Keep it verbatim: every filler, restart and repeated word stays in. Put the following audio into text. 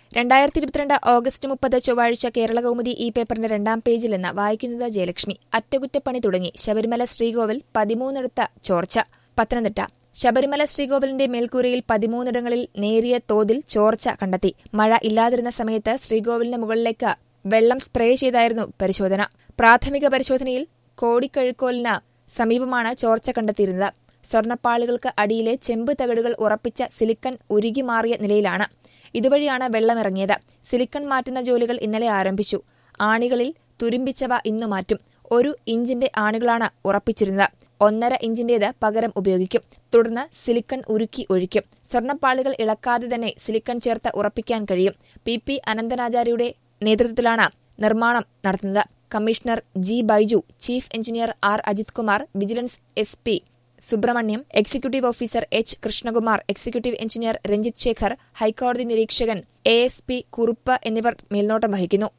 രണ്ടായിരത്തി ഇരുപത്തിരണ്ട് ഓഗസ്റ്റ് മുപ്പത് ചൊവ്വാഴ്ച കേരളകൗമുദി ഈ പേപ്പറിന്റെ രണ്ടാം പേജിൽ നിന്ന് വായിക്കുന്നത് ജയലക്ഷ്മി. അറ്റകുറ്റപ്പണി തുടങ്ങി ശബരിമല ശ്രീകോവിൽ പതിമൂന്നിടത്ത് ചോർച്ച. പത്തനംതിട്ട ശബരിമല ശ്രീകോവിലിന്റെ മേൽക്കൂരയിൽ പതിമൂന്നിടങ്ങളിൽ നേരിയ തോതിൽ ചോർച്ച കണ്ടെത്തി. മഴ ഇല്ലാതിരുന്ന സമയത്ത് ശ്രീകോവിലിന് മുകളിലേക്ക് വെള്ളം സ്പ്രേ ചെയ്തായിരുന്നു പരിശോധന. പ്രാഥമിക പരിശോധനയിൽ കോടിക്കഴുക്കോലിന് സമീപമാണ് ചോർച്ച കണ്ടെത്തിയിരുന്നത്. സ്വർണ്ണപ്പാളികൾക്ക് അടിയിലെ ചെമ്പ് തകിടുകൾ ഉറപ്പിച്ച സിലിക്കൺ ഉരുകിമാറിയ നിലയിലാണ്. ഇതുവഴിയാണ് വെള്ളമിറങ്ങിയത്. സിലിക്കൺ മാറ്റുന്ന ജോലികൾ ഇന്നലെ ആരംഭിച്ചു. ആണികളിൽ തുരുമ്പിച്ചവ ഇന്നു മാറ്റും. ഒരു ഇഞ്ചിന്റെ ആണികളാണ് ഉറപ്പിച്ചിരുന്നത്. ഒന്നര ഇഞ്ചിന്റേത് പകരം ഉപയോഗിക്കും. തുടർന്ന് സിലിക്കൺ ഉരുക്കി ഒഴിക്കും. സ്വർണ്ണപ്പാളികൾ ഇളക്കാതെ തന്നെ സിലിക്കൺ ചേർത്ത് ഉറപ്പിക്കാൻ കഴിയും. പി പി അനന്തനാചാര്യയുടെ നേതൃത്വത്തിലാണ് നിർമ്മാണം നടത്തുന്നത്. Commissioner G Baiju, chief engineer R Ajith Kumar, vigilance S P Subrahmanyam, executive officer H Krishnakumar, executive engineer Ranjith Sekhar, ഹൈക്കോടതി നിരീക്ഷകൻ എ എസ് പി കുറുപ്പ് എന്നിവർ മേൽനോട്ടം വഹിക്കുന്നു.